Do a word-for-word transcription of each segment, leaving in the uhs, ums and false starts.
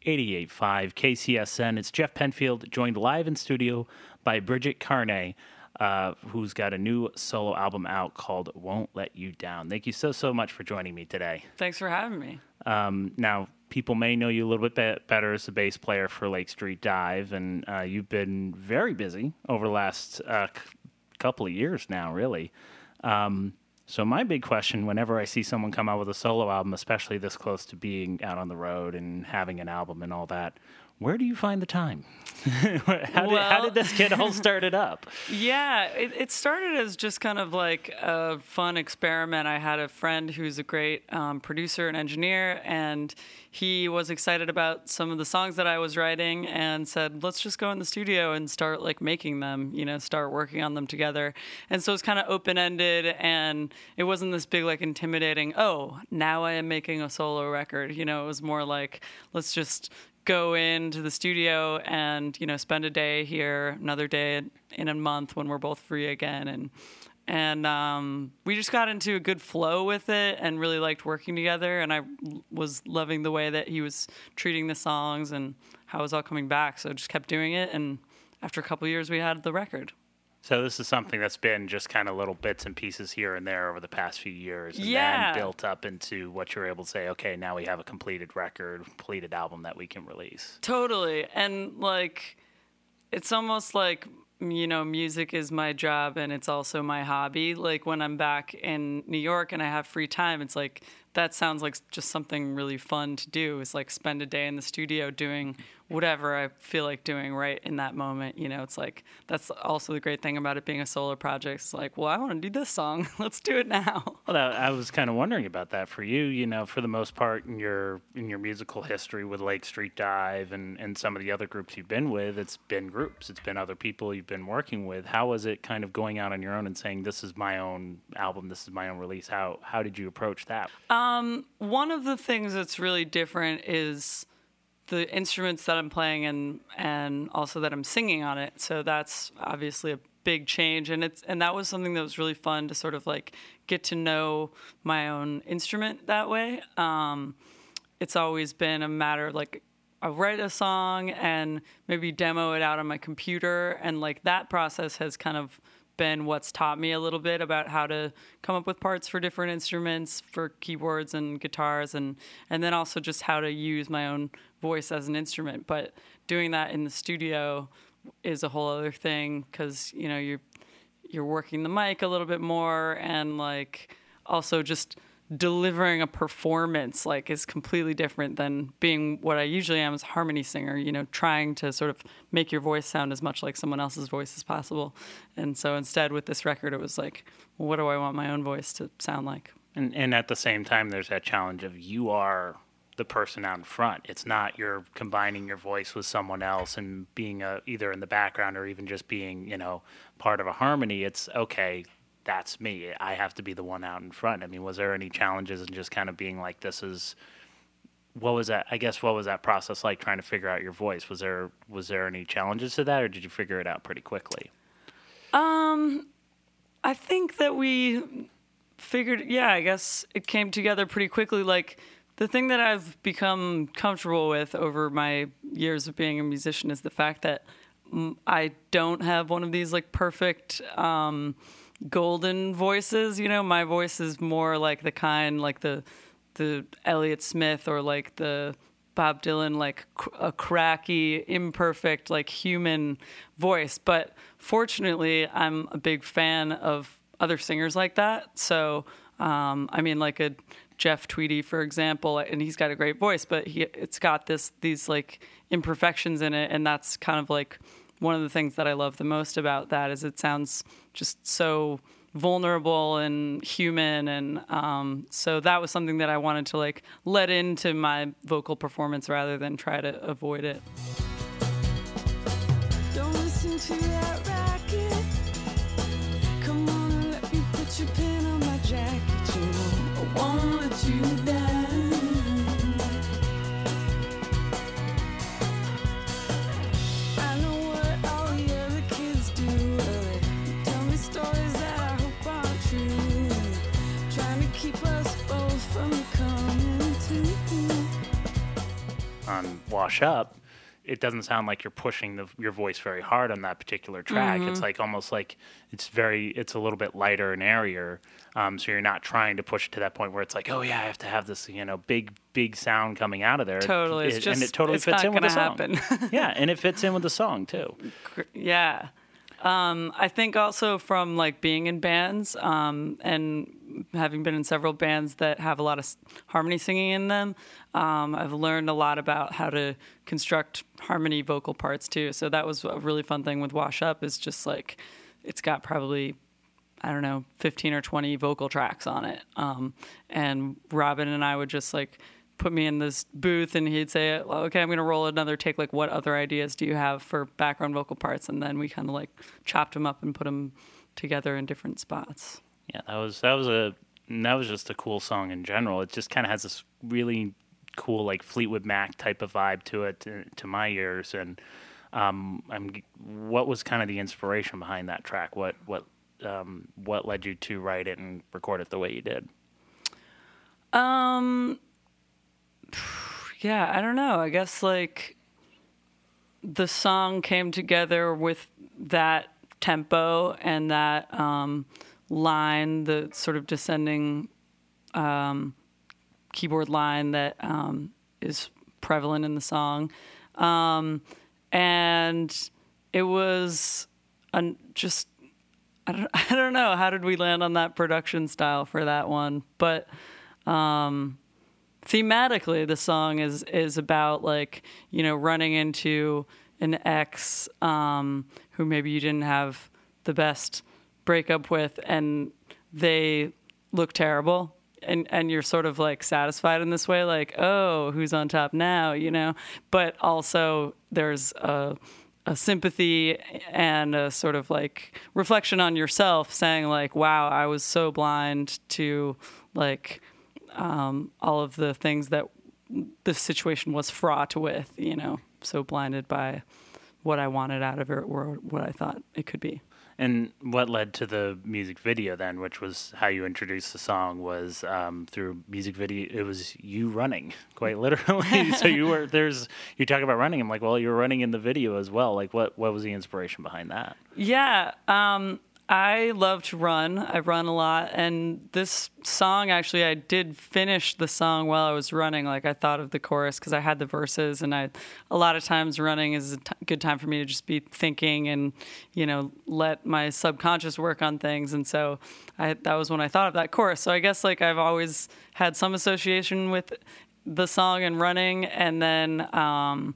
eighty-eight point five K C S N. It's Jeff Penfield, joined live in studio by Bridget Carney, uh, who's got a new solo album out called Won't Let You Down. Thank you so, so much for joining me today. Thanks for having me. Um, now, people may know you a little bit be- better as the bass player for Lake Street Dive, and uh, you've been very busy over the last uh, c- couple of years now, really. Um, so my big question, whenever I see someone come out with a solo album, especially this close to being out on the road and having an album and all that, where do you find the time? how, did, well, how did this kid all started up? Yeah, it, it started as just kind of like a fun experiment. I had a friend who's a great um, producer and engineer, and he was excited about some of the songs that I was writing and said, let's just go in the studio and start like making them, you know, start working on them together. And so it's kind of open-ended, and it wasn't this big like intimidating, oh, now I am making a solo record. You know, it was more like, let's just go into the studio and, you know, spend a day here, another day in a month when we're both free again. And and um, we just got into a good flow with it and really liked working together. And I was loving the way that he was treating the songs and how it was all coming back. So just kept doing it. And after a couple of years, we had the record. So this is something that's been just kind of little bits and pieces here and there over the past few years, and yeah. then built up into what you're able to say, okay, now we have a completed record, completed album that we can release. Totally. And, like, it's almost like, you know, music is my job and it's also my hobby. Like, when I'm back in New York and I have free time, it's like, that sounds like just something really fun to do. It's like spend a day in the studio doing whatever I feel like doing right in that moment. You know, it's like, that's also the great thing about it being a solo project. It's like, well, I want to do this song. Let's do it now. Well, I was kind of wondering about that for you. You know, for the most part in your in your musical history with Lake Street Dive and, and some of the other groups you've been with, it's been groups. It's been other people you've been working with. How was it kind of going out on your own and saying, this is my own album, this is my own release? How, how did you approach that? Um, one of the things that's really different is the instruments that I'm playing and and also that I'm singing on it. So that's obviously a big change, and it's and that was something that was really fun to sort of like get to know my own instrument that way. Um, it's always been a matter of like I write a song and maybe demo it out on my computer, and like that process has kind of been what's taught me a little bit about how to come up with parts for different instruments, for keyboards and guitars, and and then also just how to use my own voice as an instrument. But doing that in the studio is a whole other thing, because you know you're you're working the mic a little bit more, and like also just delivering a performance like is completely different than being what I usually am as a harmony singer, you know, trying to sort of make your voice sound as much like someone else's voice as possible. And so instead with this record, it was like, well, what do I want my own voice to sound like? And, and at the same time, there's that challenge of you are the person out in front. It's not you're combining your voice with someone else and being a, either in the background or even just being, you know, part of a harmony. It's okay, that's me. I have to be the one out in front. I mean, was there any challenges in just kind of being like, this is, what was that, I guess, what was that process like trying to figure out your voice? Was there, was there any challenges to that, or did you figure it out pretty quickly? Um, I think that we figured, yeah, I guess it came together pretty quickly. Like, the thing that I've become comfortable with over my years of being a musician is the fact that I don't have one of these, like, perfect, um, golden voices. You know, my voice is more like the kind like the the Elliott Smith or like the Bob Dylan, like a cracky, imperfect, like human voice. But fortunately, I'm a big fan of other singers like that. So um, I mean, like a Jeff Tweedy, for example, and he's got a great voice, but he it's got this these like imperfections in it, and that's kind of like one of the things that I love the most about that is it sounds just so vulnerable and human. And um, so that was something that I wanted to like let into my vocal performance rather than try to avoid it. Don't listen to that racket. Come on and let me put your pin on my jacket. You know, I won't let you down. Wash Up, it doesn't sound like you're pushing the, your voice very hard on that particular track. Mm-hmm. It's like almost like it's very, it's a little bit lighter and airier. Um, so you're not trying to push it to that point where it's like, oh yeah, I have to have this, you know, big, big sound coming out of there. Totally. It, it's just, and it totally it's fits not in with the song. happen. Yeah. And it fits in with the song too. Yeah. Um, I think also from like being in bands, um, and having been in several bands that have a lot of harmony singing in them, um, I've learned a lot about how to construct harmony vocal parts too. So that was a really fun thing with Wash Up, is just like, it's got probably, I don't know, fifteen or twenty vocal tracks on it. Um, and Robin and I would just like put me in this booth and he'd say, okay, I'm going to roll another take. Like, what other ideas do you have for background vocal parts? And then we kind of like chopped them up and put them together in different spots. Yeah, that was that was a that was just a cool song in general. It just kind of has this really cool like Fleetwood Mac type of vibe to it, to, to my ears. And um, I'm what was kind of the inspiration behind that track? What what um, what led you to write it and record it the way you did? Um, yeah, I don't know. I guess like the song came together with that tempo and that um, line, the sort of descending um, keyboard line that um, is prevalent in the song. Um, and it was an, just, I don't, I don't know, how did we land on that production style for that one? But um, thematically, the song is, is about like, you know, running into an ex um, who maybe you didn't have the best breakup with, and they look terrible, and and you're sort of like satisfied in this way, like, oh, who's on top now, you know? But also there's a, a sympathy and a sort of like reflection on yourself, saying like, wow, I was so blind to like um, all of the things that the situation was fraught with, you know, so blinded by what I wanted out of it or what I thought it could be. And what led to the music video then, which was how you introduced the song, was um, through music video. It was you running, quite literally. So you were there's you talk about running. I'm like, well, you were running in the video as well. Like, what what was the inspiration behind that? Yeah, um, I love to run. I run a lot, and this song actually, I did finish the song while I was running. Like, I thought of the chorus because I had the verses, and I a lot of times running is a t- good time for me to just be thinking and, you know, let my subconscious work on things. And so I, that was when I thought of that chorus. So I guess like I've always had some association with the song and running, and then um,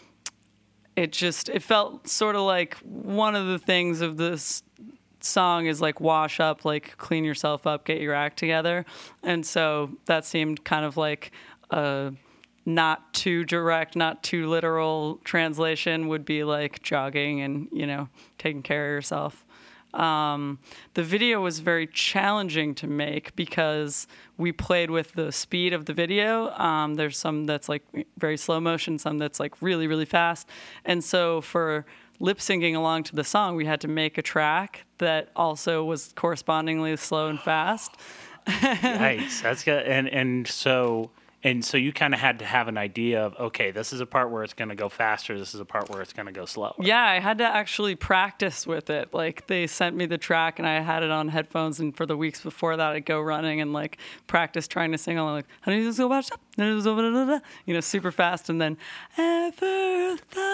it just it felt sort of like one of the things of this song is like wash up, like clean yourself up, get your act together. And so that seemed kind of like a not too direct, not too literal translation would be like jogging and, you know, taking care of yourself. Um, the video was very challenging to make because we played with the speed of the video. Um, there's some that's like very slow motion, some that's like really, really fast. And so for lip syncing along to the song, we had to make a track that also was correspondingly slow and fast. Nice. That's good. And and so and so you kind of had to have an idea of, okay, this is a part where it's going to go faster. This is a part where it's going to go slower. Yeah, I had to actually practice with it. Like, they sent me the track and I had it on headphones, and for the weeks before that, I'd go running and like practice trying to sing along, like, how do you go about stuff? You know, super fast, and then ever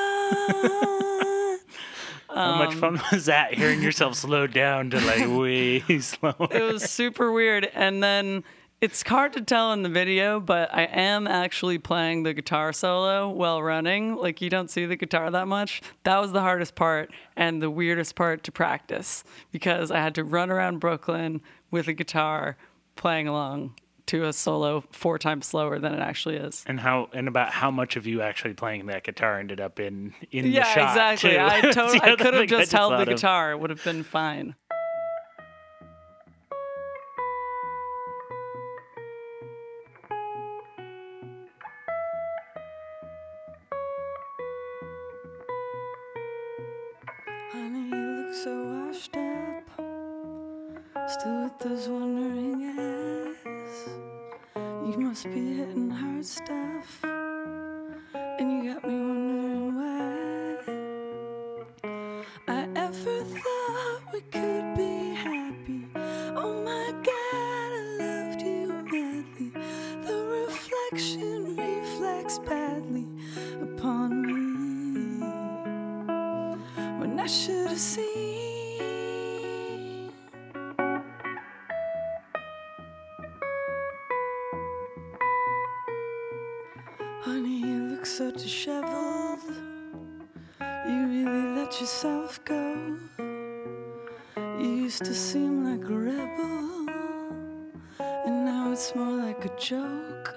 thought. How much fun was that, hearing yourself slow down to like way slower? It was super weird. And then it's hard to tell in the video, but I am actually playing the guitar solo while running. Like, you don't see the guitar that much. That was the hardest part and the weirdest part to practice, because I had to run around Brooklyn with a guitar playing along to a solo four times slower than it actually is. And how and about how much of you actually playing that guitar ended up in in yeah, the shot exactly. too? I, to- I could have just, just held the of. guitar. It would have been fine. Honey, you look so washed up, still with those wondering eyes. You must be hitting hard stuff. and you got me wondering why I ever thought we could be happy. Oh my God, I loved you madly. The reflection reflects badly upon me when I should have seen. Honey, you look so disheveled. You really let yourself go. You used to seem like a rebel, and now it's more like a joke.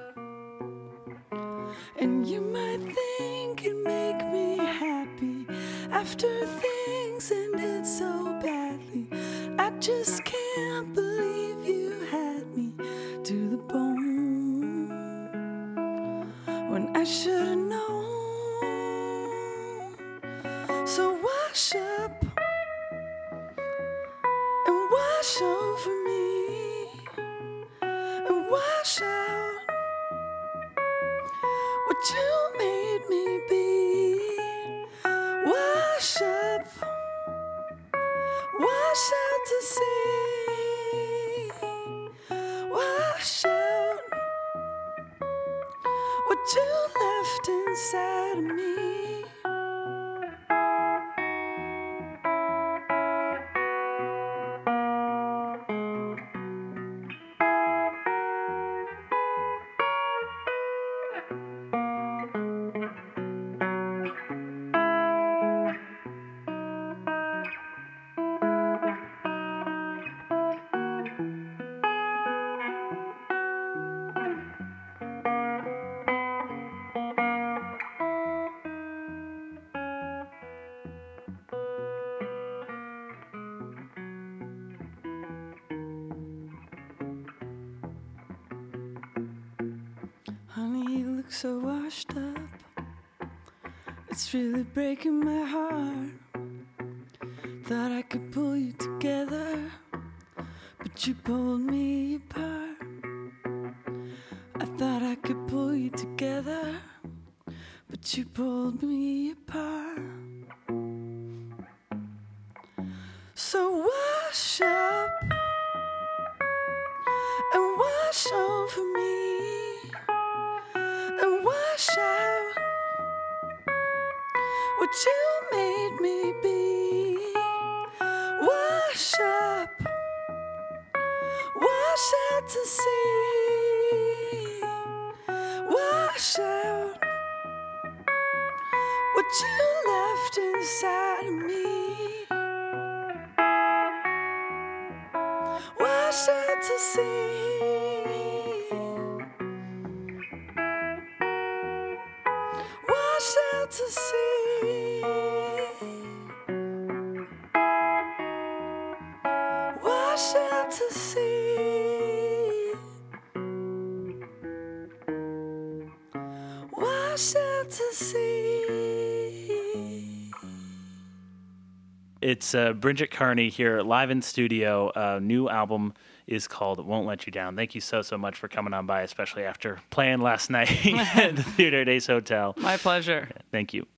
And you might think it'd make me happy after things ended so badly. I just can't believe you had me to the bone when I should have known. So wash up and wash over me and wash out what you made me be. Wash up, wash out to sea. Wash out what you left inside of me. Honey, you look so washed up. It's really breaking my heart. Thought I could pull you together, but you pulled me apart. I thought I could pull you together, but you pulled me apart. So wash up and wash over me and wash out what you made me be. Wash up, wash out to sea. Wash out what you left inside of me. Wash out to sea. Wash out to sea. Wash out to sea. Wash out to sea. It's uh, Bridget Carney here, live in studio. Uh, new album is called Won't Let You Down. Thank you so, so much for coming on by, especially after playing last night at the Theater at Ace Hotel. My pleasure. Thank you.